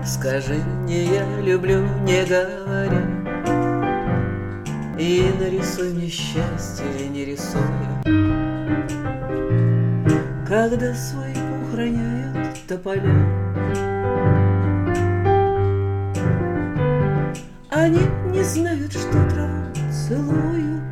Скажи мне, я люблю, не говоря, и нарисуй мне счастье, не рисуя, когда свой пух роняют тополя. Они не знают, что траву целуют.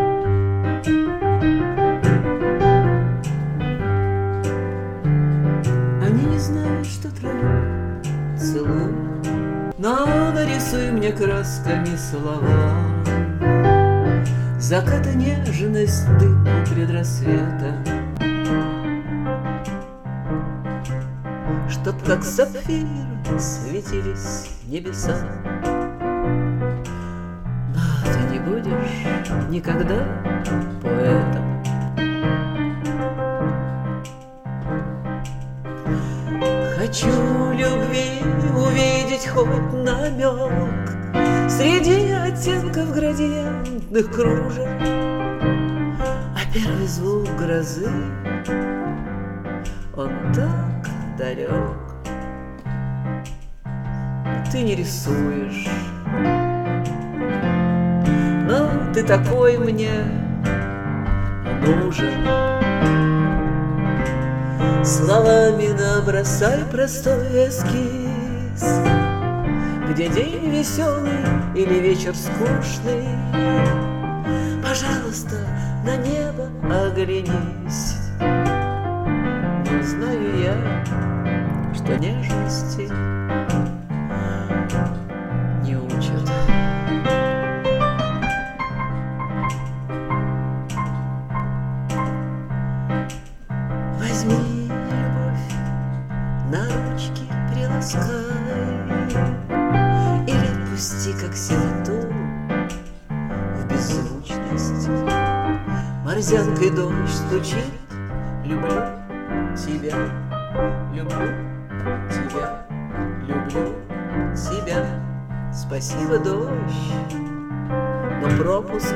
Они не знают, что траву целуют. Но нарисуй мне красками слова заката, нежность, дымку предрассвета, чтоб как сапфир светились небеса. Но ты не будешь никогда поэтом. Хочу любви увидеть хоть намек среди оттенков градиентных кружев, а первый звук грозы, он так далек. Ты не рисуешь, но ты такой мне нужен. Словами набросай простой эскиз, где день веселый или вечер скучный. Пожалуйста, на небо оглянись. Но знаю я, что нежности не учат. Возьми на ручки приласкай или отпусти, как сироту, в беззвучность. Морзянкой дождь стучит. Люблю тебя, люблю тебя, люблю тебя. Спасибо, дождь, но пропуск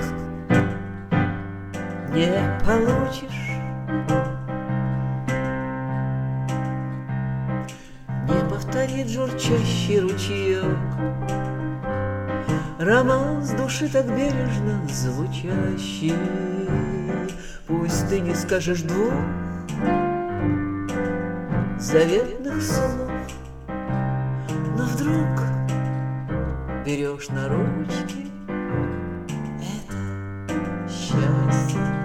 не получишь. Повторит журчащий ручеек романс души так бережно звучащий. Пусть ты не скажешь двух заветных слов, но вдруг берешь на ручки это счастье.